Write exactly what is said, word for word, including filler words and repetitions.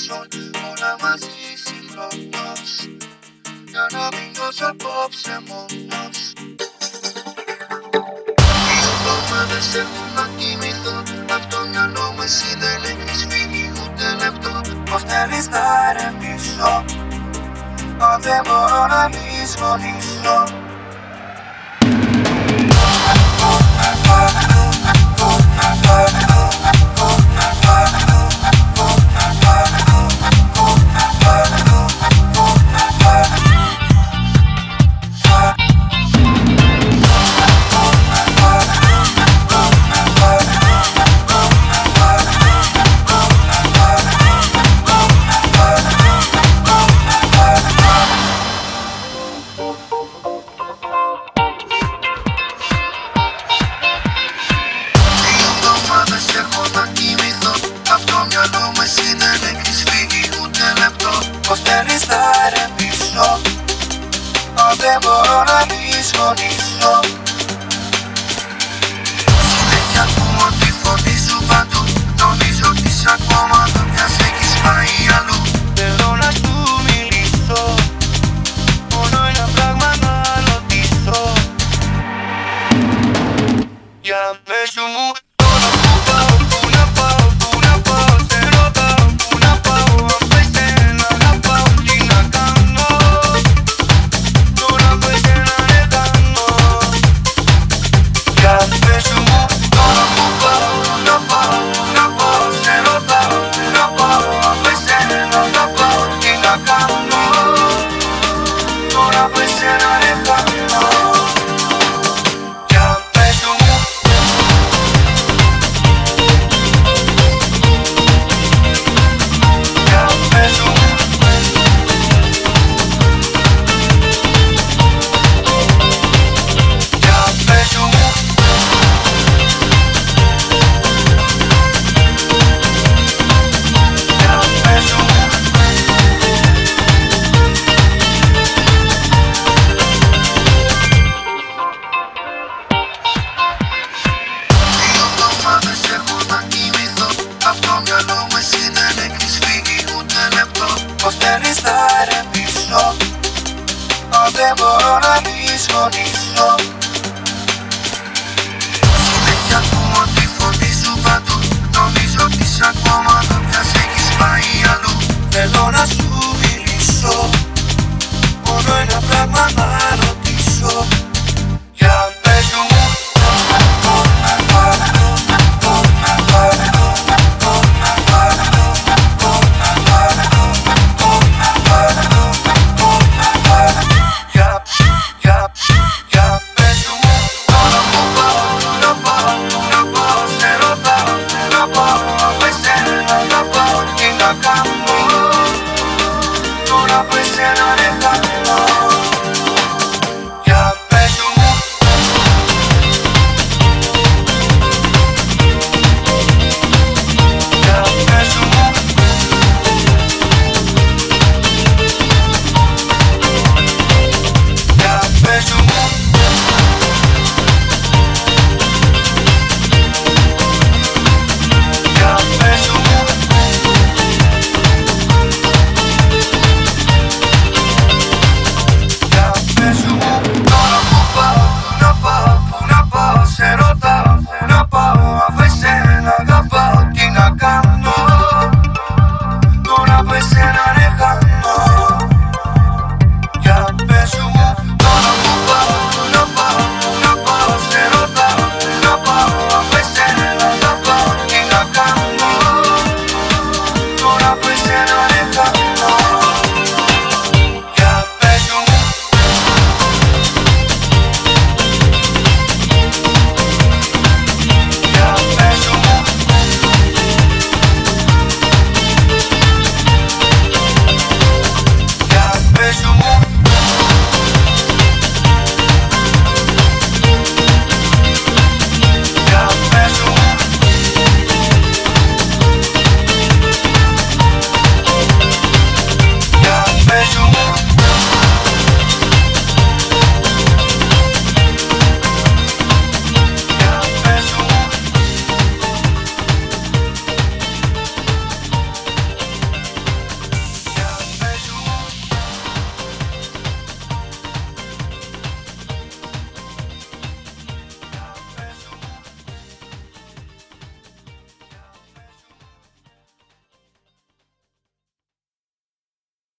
δώσω όλα μαζί συγχρόνως, για να μην νιώσω απόψε μόνος. Δύο εβδομάδες έχω να κοιμηθώ, απ' το μυαλό μου εσύ δεν έχεις φύγει ούτε λεπτό. Πως θέλεις να ερεμήσω, αν δεν μπορώ να λησμονήσω. Πως θέλεις να ερεμήσω, αν δεν μπορώ να λησμονήσω. Συνέχεια ακούω τη φωνή σου παντού, νομίζω ότι σ' ακόμα δεν μοιάζει, έχεις πάει αλλού. Θέλω να σου μιλήσω, μόνο ένα πράγμα να ρωτήσω. Για πες μου τώρα που πάω, που να πάω, που να πάω, σε ρωτάω που να πάω. Πως θέλεις να ερεμήσω, αν δεν μπορώ να λησμονήσω.